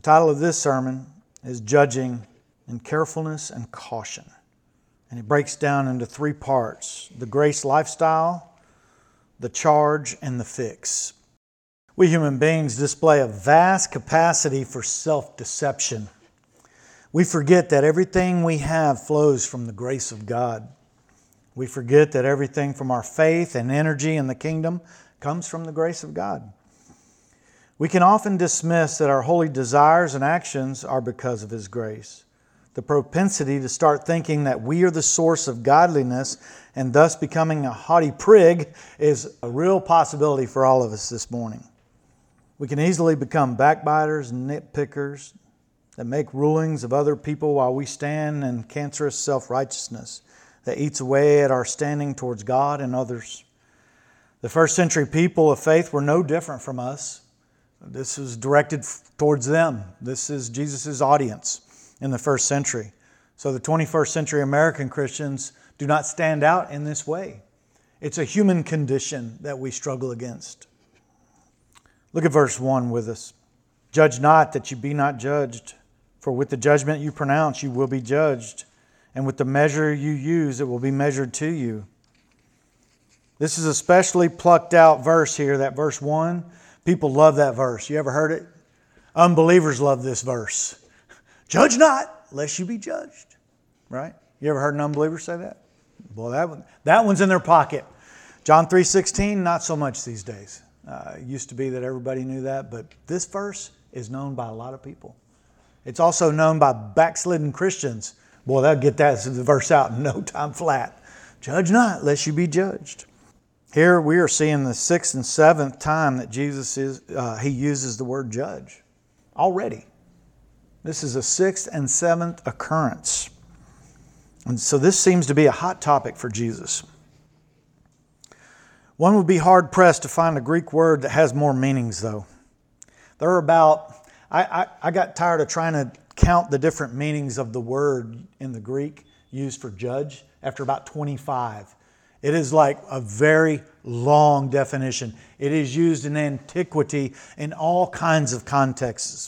The title of this sermon is Judging in Carefulness and Caution. And it breaks down into three parts: the grace lifestyle, the charge, and the fix. We human beings display a vast capacity for self-deception. We forget that everything we have flows from the grace of God. We forget that everything from our faith and energy in the kingdom comes from the grace of God. We can often dismiss that our holy desires and actions are because of His grace. The propensity to start thinking that we are the source of godliness and thus becoming a haughty prig is a real possibility for all of us this morning. We can easily become backbiters and nitpickers that make rulings of other people while we stand in cancerous self-righteousness that eats away at our standing towards God and others. The first century people of faith were no different from us. This is directed towards them. This is Jesus' audience in the first century. So the 21st century American Christians do not stand out in this way. It's a human condition that we struggle against. Look at verse 1 with us. Judge not that you be not judged, for with the judgment you pronounce you will be judged, and with the measure you use it will be measured to you. This is a specially plucked out verse here, that verse 1. People love that verse. You ever heard it? Unbelievers love this verse. Judge not, lest you be judged. Right? You ever heard an unbeliever say that? Boy, that one's in their pocket. John 3:16, not so much these days. It used to be that everybody knew that, but this verse is known by a lot of people. It's also known by backslidden Christians. Boy, they'll get that verse out in no time flat. Judge not, lest you be judged. Here we are seeing the 6th and 7th time that Jesus He uses the word judge already. This is a 6th and 7th occurrence. And so this seems to be a hot topic for Jesus. One would be hard-pressed to find a Greek word that has more meanings, though. There are about, I got tired of trying to count the different meanings of the word in the Greek used for judge after about 25. It is like a very long definition. It is used in antiquity in all kinds of contexts.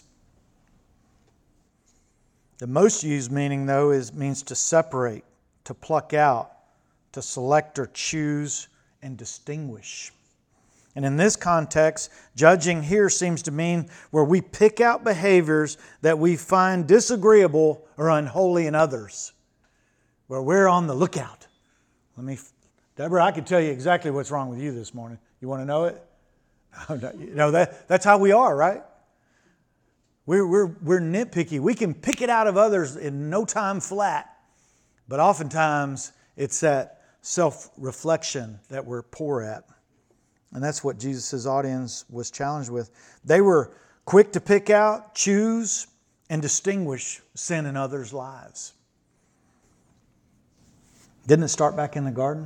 The most used meaning, though, means to separate, to pluck out, to select or choose and distinguish. And in this context, judging here seems to mean where we pick out behaviors that we find disagreeable or unholy in others, where we're on the lookout. Deborah, I could tell you exactly what's wrong with you this morning. You want to know it? That's how we are, right? We're nitpicky. We can pick it out of others in no time flat. But oftentimes, it's that self-reflection that we're poor at. And that's what Jesus' audience was challenged with. They were quick to pick out, choose, and distinguish sin in others' lives. Didn't it start back in the garden?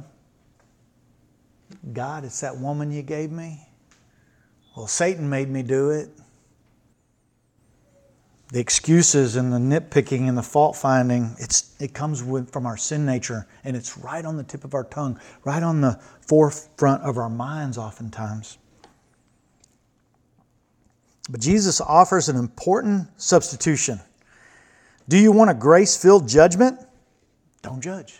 God, it's that woman you gave me. Well, Satan made me do it. The excuses and the nitpicking and the fault finding, it comes from our sin nature, and it's right on the tip of our tongue, right on the forefront of our minds oftentimes. But Jesus offers an important substitution. Do you want a grace-filled judgment? Don't judge.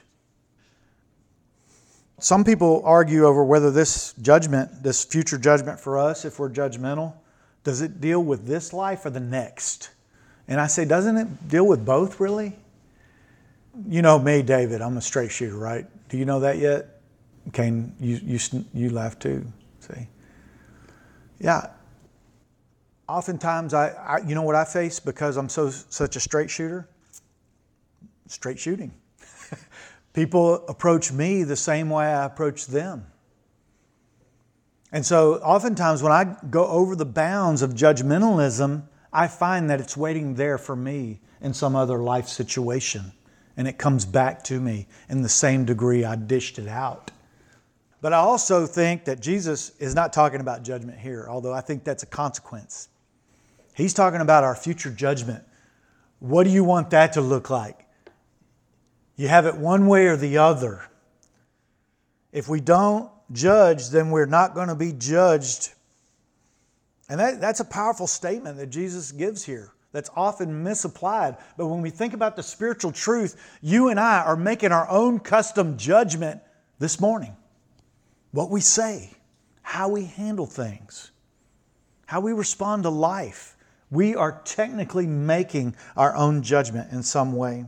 Some people argue over whether this judgment, this future judgment for us, if we're judgmental, does it deal with this life or the next? And I say, doesn't it deal with both, really? You know me, David, I'm a straight shooter, right? Do you know that yet? Cain, you laugh too, see? Yeah. Oftentimes, I you know what I face because I'm such a straight shooter? Straight shooting. People approach me the same way I approach them. And so oftentimes when I go over the bounds of judgmentalism, I find that it's waiting there for me in some other life situation. And it comes back to me in the same degree I dished it out. But I also think that Jesus is not talking about judgment here, although I think that's a consequence. He's talking about our future judgment. What do you want that to look like? You have it one way or the other. If we don't judge, then we're not going to be judged. And that's a powerful statement that Jesus gives here. that's often misapplied. But when we think about the spiritual truth, you and I are making our own custom judgment this morning. What we say, how we handle things, how we respond to life. We are technically making our own judgment in some way.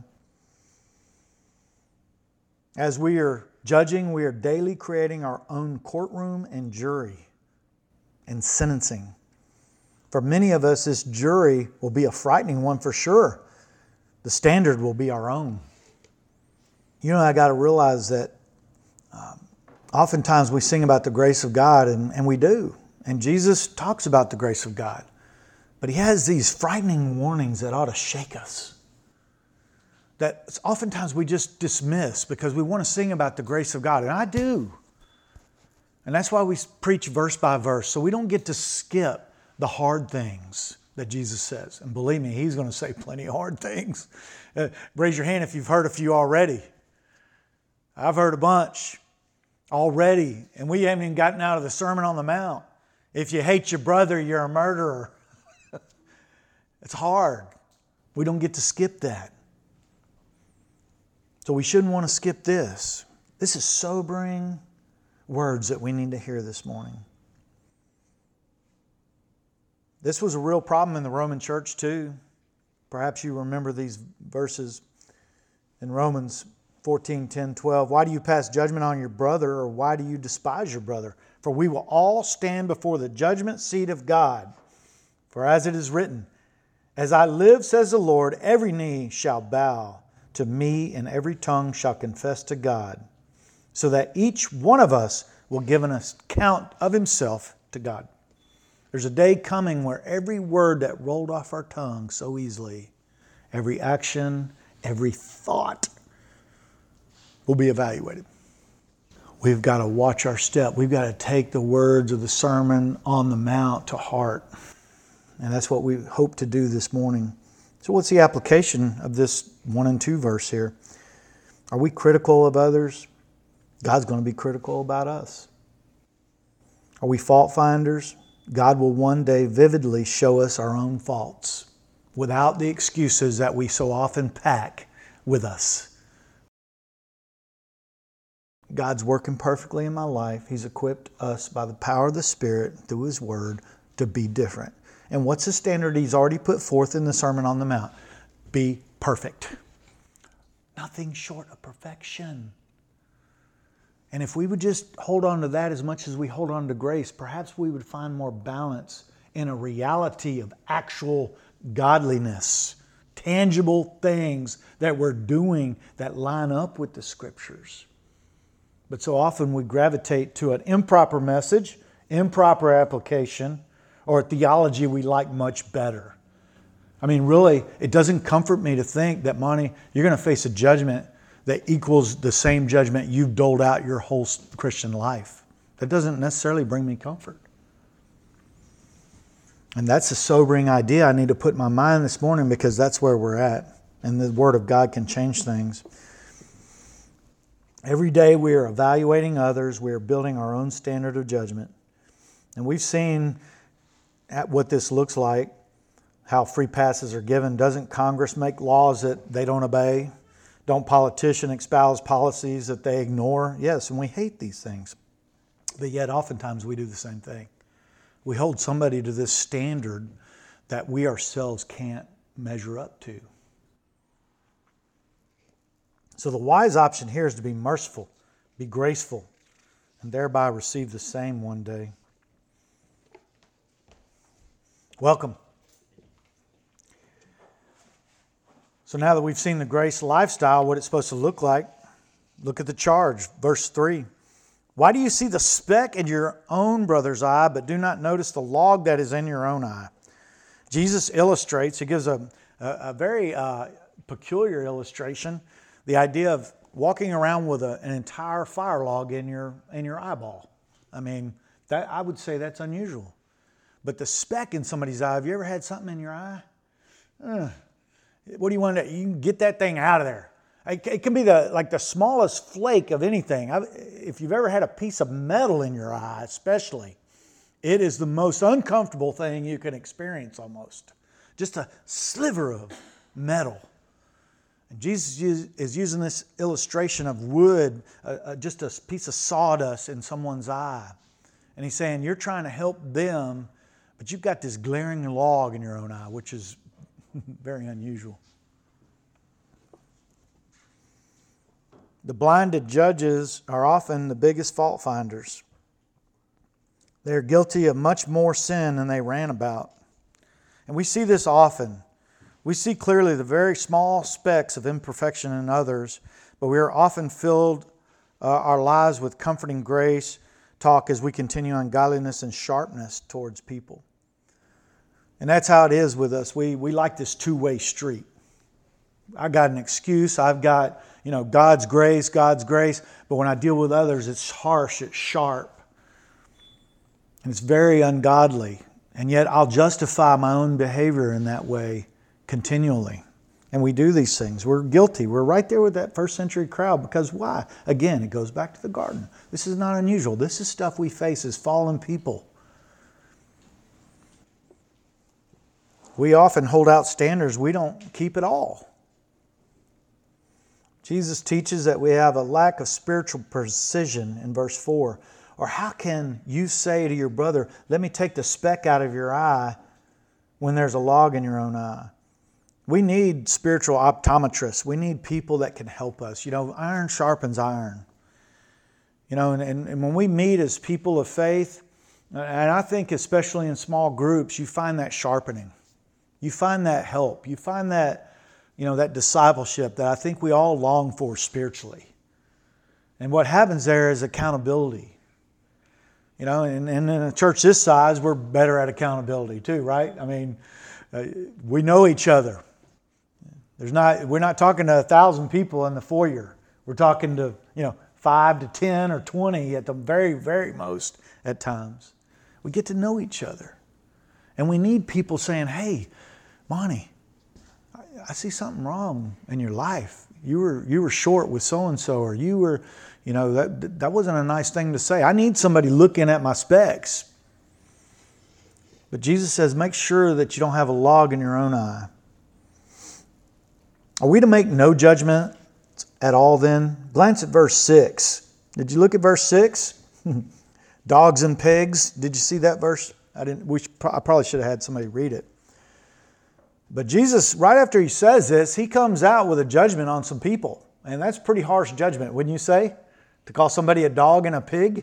As we are judging, we are daily creating our own courtroom and jury and sentencing. For many of us, this jury will be a frightening one for sure. The standard will be our own. You know, I got to realize that oftentimes we sing about the grace of God, and we do. And Jesus talks about the grace of God. But He has these frightening warnings that ought to shake us, that oftentimes we just dismiss because we want to sing about the grace of God. And I do. And that's why we preach verse by verse, so we don't get to skip the hard things that Jesus says. And believe me, He's going to say plenty of hard things. Raise your hand if you've heard a few already. I've heard a bunch already, and we haven't even gotten out of the Sermon on the Mount. If you hate your brother, you're a murderer. It's hard. We don't get to skip that. So we shouldn't want to skip this. This is sobering words that we need to hear this morning. This was a real problem in the Roman church too. Perhaps you remember these verses in Romans 14, 10, 12. Why do you pass judgment on your brother, or why do you despise your brother? For we will all stand before the judgment seat of God. For as it is written, as I live, says the Lord, every knee shall bow to me, and every tongue shall confess to God, so that each one of us will give an account of himself to God. There's a day coming where every word that rolled off our tongue so easily, every action, every thought will be evaluated. We've got to watch our step. We've got to take the words of the Sermon on the Mount to heart. And that's what we hope to do this morning. So what's the application of this 1 and 2 verse here? Are we critical of others? God's going to be critical about us. Are we fault finders? God will one day vividly show us our own faults without the excuses that we so often pack with us. God's working perfectly in my life. He's equipped us by the power of the Spirit through His Word to be different. And what's the standard He's already put forth in the Sermon on the Mount? Be perfect. Nothing short of perfection. And if we would just hold on to that as much as we hold on to grace, perhaps we would find more balance in a reality of actual godliness, tangible things that we're doing that line up with the Scriptures. But so often we gravitate to an improper message, improper application, or a theology we like much better. I mean, really, it doesn't comfort me to think that, Monty, you're going to face a judgment that equals the same judgment you've doled out your whole Christian life. That doesn't necessarily bring me comfort. And that's a sobering idea I need to put in my mind this morning, because that's where we're at. And the Word of God can change things. Every day we are evaluating others. We are building our own standard of judgment. And we've seen what this looks like, how free passes are given. Doesn't Congress make laws that they don't obey? Don't politicians espouse policies that they ignore? Yes, and we hate these things. But yet oftentimes we do the same thing. We hold somebody to this standard that we ourselves can't measure up to. So the wise option here is to be merciful, be graceful, and thereby receive the same one day. Welcome. So now that we've seen the grace lifestyle, what it's supposed to look like, look at the charge, verse 3. Why do you see the speck in your own brother's eye, but do not notice the log that is in your own eye? Jesus illustrates, he gives a very peculiar illustration, the idea of walking around with an entire fire log in your eyeball. I mean, that I would say that's unusual. But the speck in somebody's eye, have you ever had something in your eye? What do you want to do? You can get that thing out of there. It can be the smallest flake of anything. If you've ever had a piece of metal in your eye, especially, it is the most uncomfortable thing you can experience almost. just a sliver of metal. And Jesus is using this illustration of wood, just a piece of sawdust in someone's eye. And he's saying, you're trying to help them, but you've got this glaring log in your own eye, which is very unusual. The blinded judges are often the biggest fault finders. They are guilty of much more sin than they ran about. And we see this often. We see clearly the very small specks of imperfection in others, but we are often filled our lives with comforting grace talk as we continue on godliness and sharpness towards people. And that's how it is with us. We like this two-way street. I got an excuse. I've got, God's grace. But when I deal with others, it's harsh, it's sharp. And it's very ungodly. And yet I'll justify my own behavior in that way continually. And we do these things. We're guilty. We're right there with that first century crowd. Because why? Again, it goes back to the garden. This is not unusual. This is stuff we face as fallen people. We often hold out standards we don't keep at all. Jesus teaches that we have a lack of spiritual precision in verse 4. Or how can you say to your brother, let me take the speck out of your eye when there's a log in your own eye? We need spiritual optometrists. We need people that can help us. Iron sharpens iron. And when we meet as people of faith, and I think especially in small groups, you find that sharpening. You find that help. You find that, that discipleship that I think we all long for spiritually. And what happens there is accountability. And in a church this size, we're better at accountability too, right? We know each other. We're not talking to 1,000 people in the foyer. We're talking to, 5 to 10 or 20 at the very, very most at times. We get to know each other. And we need people saying, hey, Monty, I see something wrong in your life. You were short with so-and-so, or you were, that wasn't a nice thing to say. I need somebody looking at my specks. But Jesus says, make sure that you don't have a log in your own eye. Are we to make no judgment at all then? Glance at verse 6. Did you look at verse 6? Dogs and pigs. Did you see that verse? I probably should have had somebody read it. But Jesus, right after he says this, he comes out with a judgment on some people. And that's pretty harsh judgment, wouldn't you say? To call somebody a dog and a pig?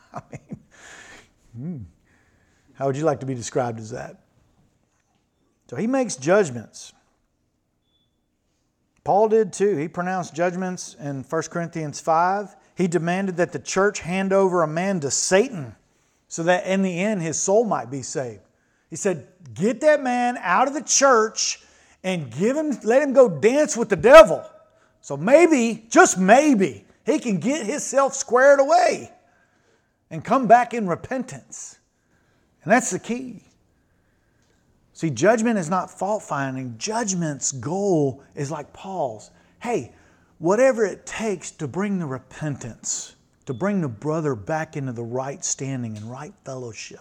How would you like to be described as that? So he makes judgments. Paul did too. He pronounced judgments in 1 Corinthians 5. He demanded that the church hand over a man to Satan so that in the end his soul might be saved. He said, get that man out of the church and let him go dance with the devil. So maybe, just maybe, he can get himself squared away and come back in repentance. And that's the key. See, judgment is not fault finding. Judgment's goal is like Paul's. Hey, whatever it takes to bring the repentance, to bring the brother back into the right standing and right fellowship.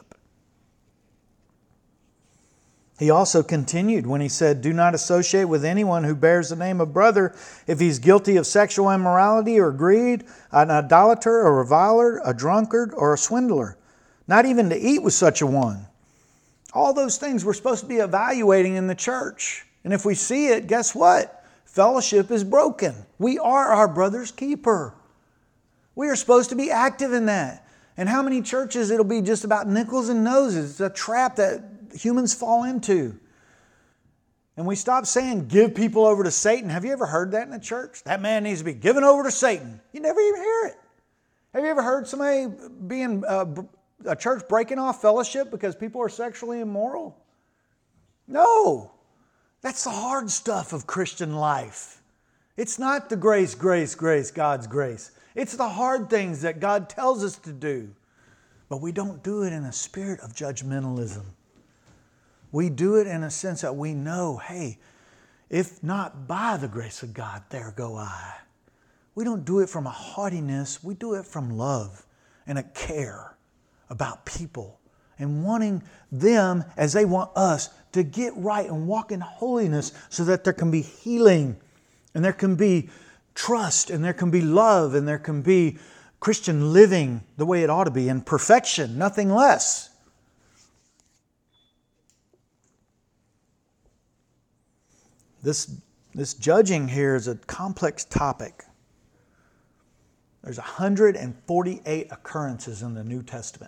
He also continued when he said, do not associate with anyone who bears the name of brother if he's guilty of sexual immorality or greed, an idolater, a reviler, a drunkard, or a swindler. Not even to eat with such a one. All those things we're supposed to be evaluating in the church. And if we see it, guess what? Fellowship is broken. We are our brother's keeper. We are supposed to be active in that. And how many churches it'll be just about nickels and noses. It's a trap that humans fall into. And we stop saying, give people over to Satan. Have you ever heard that in the church? That man needs to be given over to Satan. You never even hear it. Have you ever heard somebody being a church breaking off fellowship because people are sexually immoral? No. That's the hard stuff of Christian life. It's not the grace, God's grace. It's the hard things that God tells us to do. But we don't do it in a spirit of judgmentalism. We do it in a sense that we know, hey, if not by the grace of God, there go I. We don't do it from a haughtiness. We do it from love and a care about people and wanting them as they want us to get right and walk in holiness so that there can be healing and there can be trust and there can be love and there can be Christian living the way it ought to be, and perfection, nothing less. This judging here is a complex topic. There's 148 occurrences in the New Testament.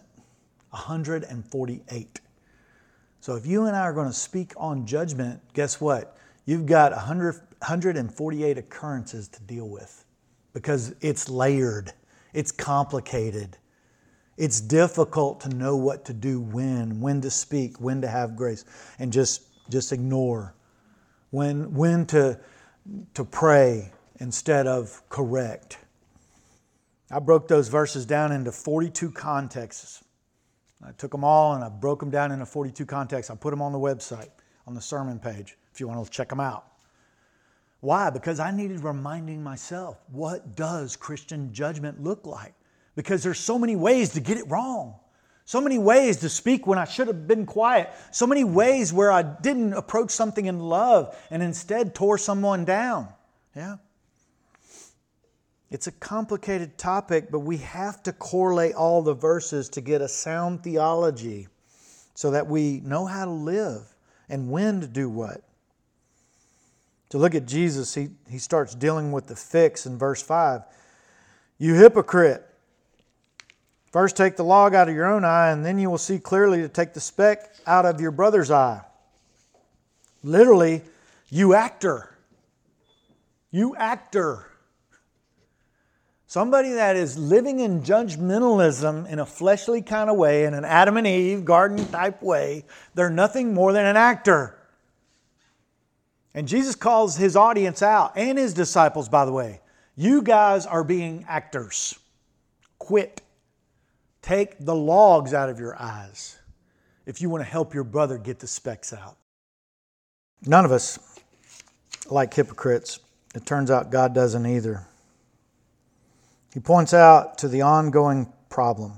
148. So if you and I are going to speak on judgment, guess what? You've got 148 occurrences to deal with because it's layered. It's complicated. It's difficult to know what to do when to speak, when to have grace, and just ignore. When to pray instead of correct. I broke those verses down into 42 contexts. I took them all and I broke them down into 42 contexts. I put them on the website, on the sermon page, if you want to check them out. Why? Because I needed reminding myself, what does Christian judgment look like? Because there's so many ways to get it wrong. So many ways to speak when I should have been quiet. So many ways where I didn't approach something in love and instead tore someone down. Yeah? It's a complicated topic, but we have to correlate all the verses to get a sound theology so that we know how to live and when to do what. To look at Jesus, he starts dealing with the fix in verse 5. You hypocrite! First take the log out of your own eye, and then you will see clearly to take the speck out of your brother's eye. Literally, you actor. You actor. Somebody that is living in judgmentalism in a fleshly kind of way, in an Adam and Eve garden type way, they're nothing more than an actor. And Jesus calls His audience out, and His disciples, by the way. You guys are being actors. Quit. Take the logs out of your eyes if you want to help your brother get the specks out. None of us like hypocrites. It turns out God doesn't either. He points out to the ongoing problem.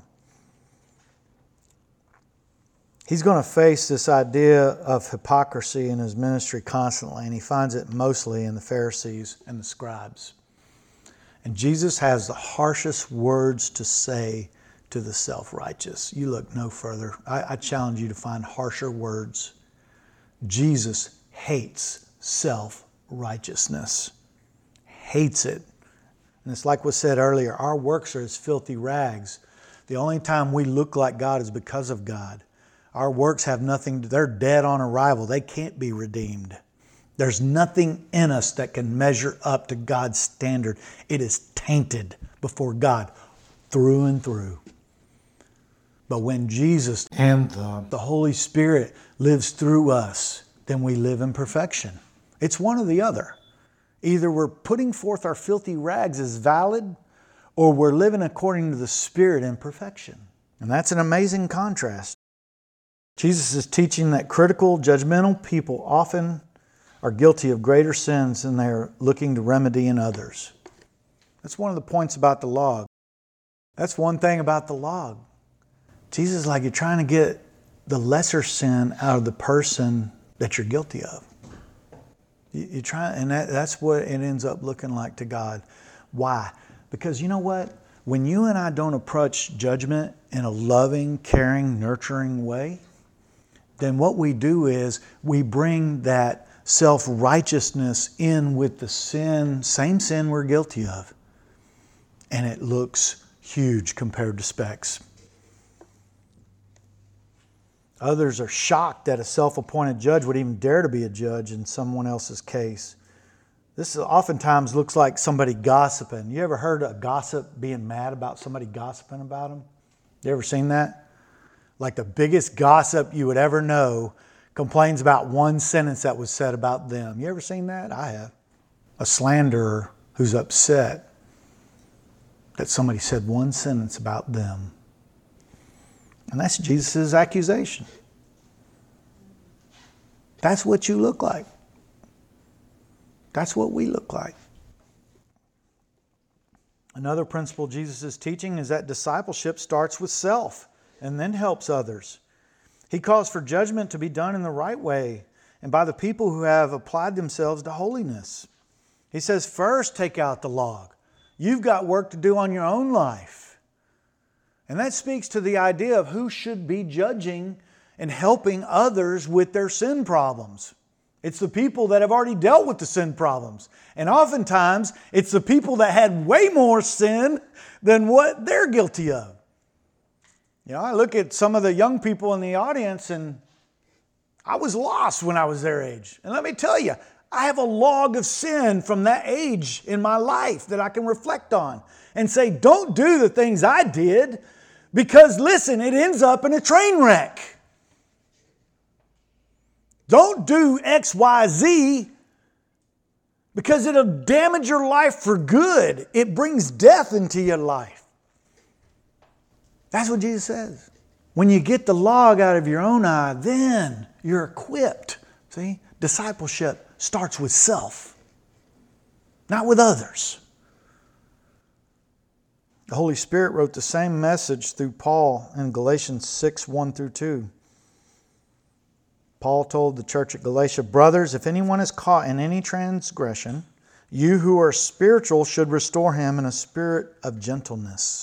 He's going to face this idea of hypocrisy in his ministry constantly, and he finds it mostly in the Pharisees and the scribes. And Jesus has the harshest words to say to the self-righteous. You look no further. I challenge you to find harsher words. Jesus hates self-righteousness. Hates it. And it's like was said earlier, our works are as filthy rags. The only time we look like God is because of God. Our works have nothing, they're dead on arrival. They can't be redeemed. There's nothing in us that can measure up to God's standard. It is tainted before God through and through. But when Jesus and the Holy Spirit lives through us, then we live in perfection. It's one or the other. Either we're putting forth our filthy rags as valid, or we're living according to the Spirit in perfection. And that's an amazing contrast. Jesus is teaching that critical, judgmental people often are guilty of greater sins than they're looking to remedy in others. That's one of the points about the log. That's one thing about the log. Jesus is like, you're trying to get the lesser sin out of the person that you're guilty of. You try, and that's what it ends up looking like to God. Why? Because you know what? When you and I don't approach judgment in a loving, caring, nurturing way, then what we do is we bring that self-righteousness in with the sin, same sin we're guilty of. And it looks huge compared to specks. Others are shocked that a self-appointed judge would even dare to be a judge in someone else's case. This oftentimes looks like somebody gossiping. You ever heard a gossip being mad about somebody gossiping about them? You ever seen that? Like the biggest gossip you would ever know complains about one sentence that was said about them. You ever seen that? I have. A slanderer who's upset that somebody said one sentence about them. And that's Jesus' accusation. That's what you look like. That's what we look like. Another principle Jesus is teaching is that discipleship starts with self and then helps others. He calls for judgment to be done in the right way and by the people who have applied themselves to holiness. He says, first take out the log. You've got work to do on your own life. And that speaks to the idea of who should be judging and helping others with their sin problems. It's the people that have already dealt with the sin problems. And oftentimes, it's the people that had way more sin than what they're guilty of. You know, I look at some of the young people in the audience and I was lost when I was their age. And let me tell you, I have a log of sin from that age in my life that I can reflect on and say, don't do the things I did because, listen, it ends up in a train wreck. Don't do X, Y, Z because it'll damage your life for good. It brings death into your life. That's what Jesus says. When you get the log out of your own eye, then you're equipped. See, discipleship starts with self, not with others. The Holy Spirit wrote the same message through Paul in Galatians 6, 1 through 2. Paul told the church at Galatia, brothers, if anyone is caught in any transgression, you who are spiritual should restore him in a spirit of gentleness.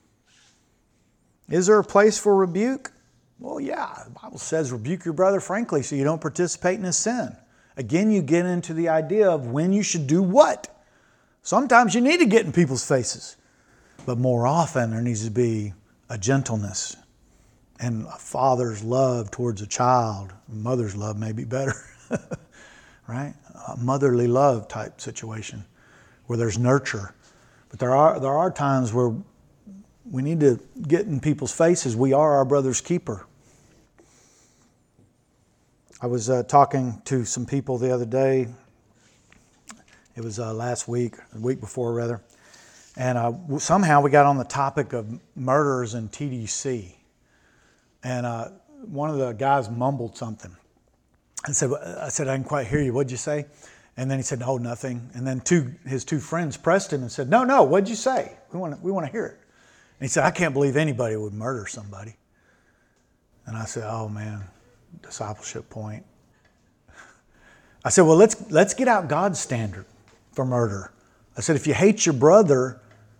Is there a place for rebuke? Well, yeah. The Bible says rebuke your brother frankly so you don't participate in his sin. Again, you get into the idea of when you should do what. Sometimes you need to get in people's faces. But more often there needs to be a gentleness and a father's love towards a child. A mother's love may be better. Right? A motherly love type situation where there's nurture. But there are times where we need to get in people's faces. We are our brother's keeper. I was talking to some people the other day. It was last week, the week before rather. And somehow we got on the topic of murders in TDC. And one of the guys mumbled something. I said, I didn't quite hear you. What'd you say? And then he said, no, nothing. And then his two friends pressed him and said, no, what'd you say? We want to hear it. And he said, I can't believe anybody would murder somebody. And I said, oh man, discipleship point. I said, well, let's get out God's standard for murder. I said, if you hate your brother,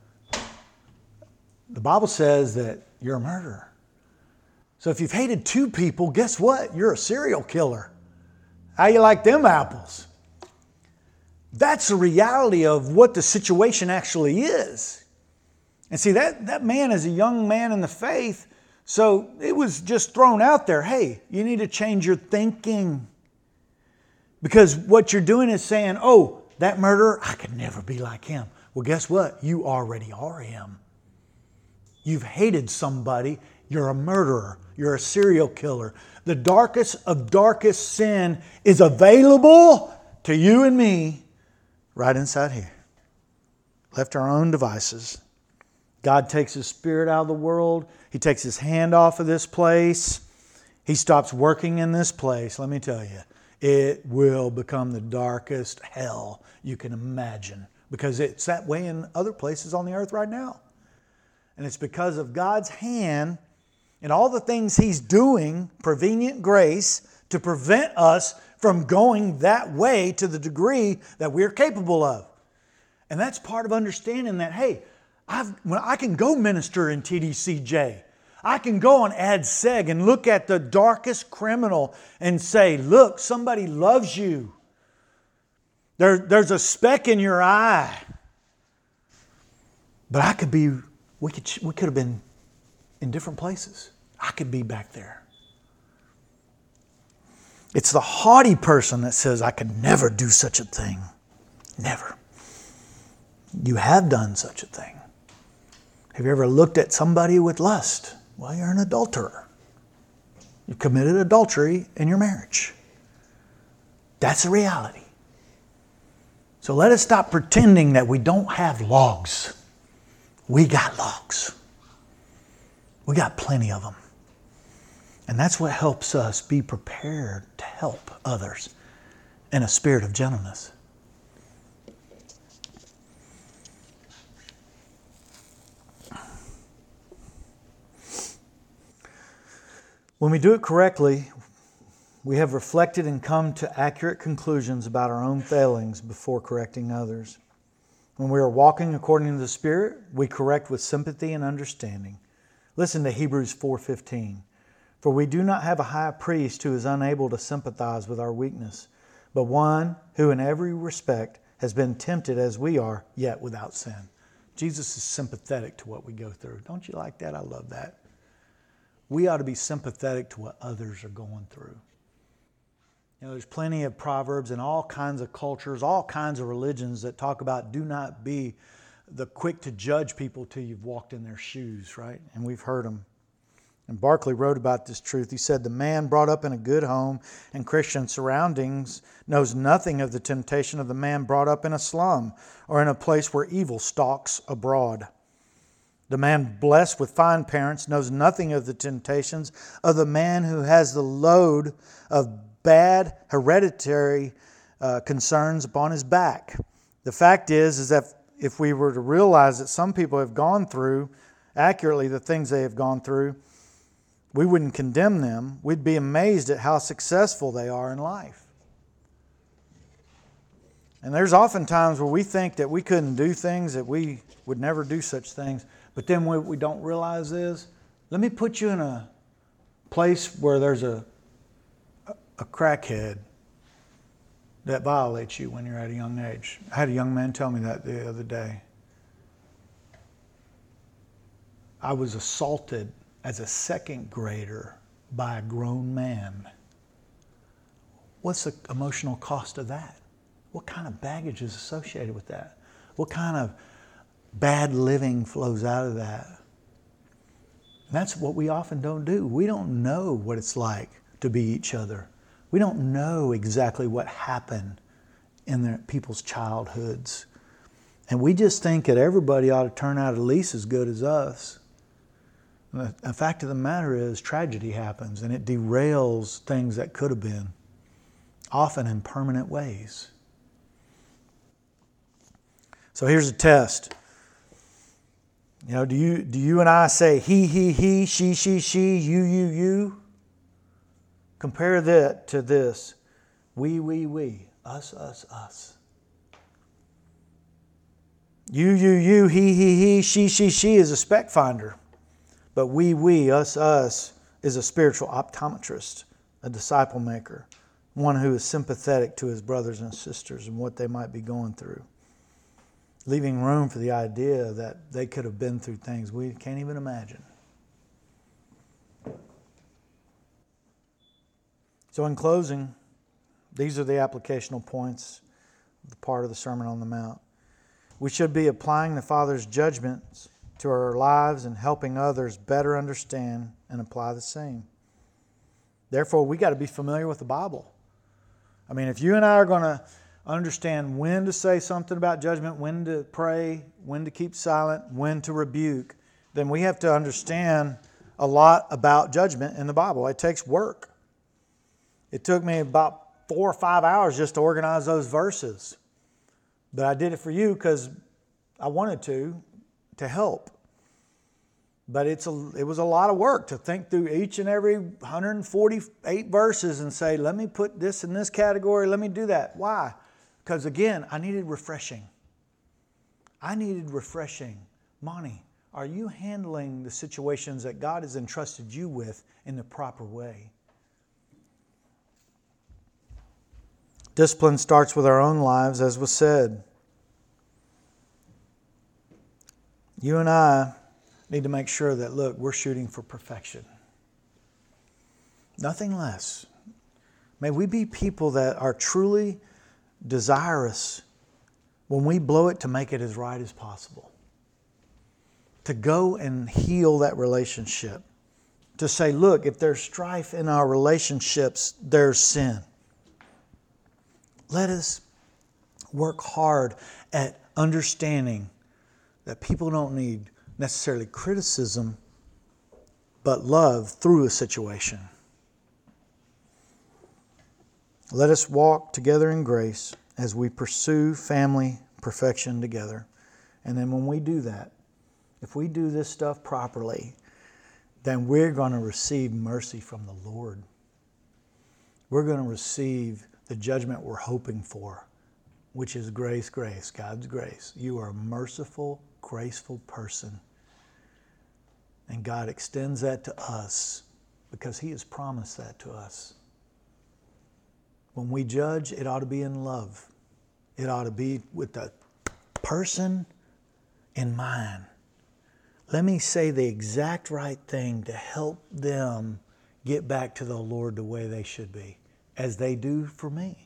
the Bible says that you're a murderer. So if you've hated two people, guess what? You're a serial killer. How you like them apples? That's the reality of what the situation actually is. And see, that man is a young man in the faith, so it was just thrown out there, hey, you need to change your thinking. Because what you're doing is saying, oh, that murderer, I could never be like him. Well, guess what? You already are him. You've hated somebody. You're a murderer. You're a serial killer. The darkest of darkest sin is available to you and me right inside here. Left to our own devices. God takes His Spirit out of the world. He takes His hand off of this place. He stops working in this place. Let me tell you, it will become the darkest hell you can imagine. Because it's that way in other places on the earth right now. And it's because of God's hand and all the things He's doing, prevenient grace, to prevent us from going that way to the degree that we're capable of. And that's part of understanding that, hey, I can go minister in TDCJ. I can go on AdSeg and look at the darkest criminal and say, look, somebody loves you. There's a speck in your eye. But we could have been in different places. I could be back there. It's the haughty person that says, I could never do such a thing. Never. You have done such a thing. Have you ever looked at somebody with lust? Well, you're an adulterer. You committed adultery in your marriage. That's a reality. So let us stop pretending that we don't have logs. We got logs. We got plenty of them. And that's what helps us be prepared to help others in a spirit of gentleness. When we do it correctly, we have reflected and come to accurate conclusions about our own failings before correcting others. When we are walking according to the Spirit, we correct with sympathy and understanding. Listen to Hebrews 4:15. For we do not have a high priest who is unable to sympathize with our weakness, but one who in every respect has been tempted as we are, yet without sin. Jesus is sympathetic to what we go through. Don't you like that? I love that. We ought to be sympathetic to what others are going through. You know, there's plenty of proverbs in all kinds of cultures, all kinds of religions that talk about do not be the quick to judge people till you've walked in their shoes, right? And we've heard them. And Barclay wrote about this truth. He said, the man brought up in a good home and Christian surroundings knows nothing of the temptation of the man brought up in a slum or in a place where evil stalks abroad. The man blessed with fine parents knows nothing of the temptations of the man who has the load of bad hereditary concerns upon his back. The fact is that if we were to realize that some people have gone through accurately the things they have gone through, we wouldn't condemn them. We'd be amazed at how successful they are in life. And there's often times where we think that we couldn't do things, that we would never do such things. But then what we don't realize is, let me put you in a place where there's a crackhead that violates you when you're at a young age. I had a young man tell me that the other day. I was assaulted as a second grader by a grown man. What's the emotional cost of that? What kind of baggage is associated with that? What kind of bad living flows out of that? And that's what we often don't do. We don't know what it's like to be each other. We don't know exactly what happened in people's childhoods. And we just think that everybody ought to turn out at least as good as us. And the fact of the matter is, tragedy happens and it derails things that could have been, often in permanent ways. So here's a test. You know, do you and I say he, she, she, you? Compare that to this. We, us. You, he, she is a spec finder. But we, us is a spiritual optometrist, a disciple maker, one who is sympathetic to his brothers and sisters and what they might be going through, leaving room for the idea that they could have been through things we can't even imagine. So in closing, these are the applicational points, the part of the Sermon on the Mount. We should be applying the Father's judgments to our lives and helping others better understand and apply the same. Therefore, we got to be familiar with the Bible. I mean, if you and I are going to understand when to say something about judgment, when to pray, when to keep silent, when to rebuke, then we have to understand a lot about judgment in the Bible. It takes work. It took me about 4 or 5 hours just to organize those verses. But I did it for you because I wanted to help. But it was a lot of work to think through each and every 148 verses and say, let me put this in this category, let me do that. Why? Because again, I needed refreshing. Monty, are you handling the situations that God has entrusted you with in the proper way? Discipline starts with our own lives, as was said. You and I need to make sure that, look, we're shooting for perfection. Nothing less. May we be people that are truly desirous when we blow it to make it as right as possible. To go and heal that relationship. To say, look, if there's strife in our relationships, there's sin. Let us work hard at understanding that people don't need necessarily criticism, but love through a situation. Let us walk together in grace as we pursue family perfection together. And then when we do that, if we do this stuff properly, then we're going to receive mercy from the Lord. We're going to receive the judgment we're hoping for, which is grace, God's grace. You are a merciful, graceful person. And God extends that to us because He has promised that to us. When we judge, it ought to be in love. It ought to be with the person in mind. Let me say the exact right thing to help them get back to the Lord the way they should be, as they do for me.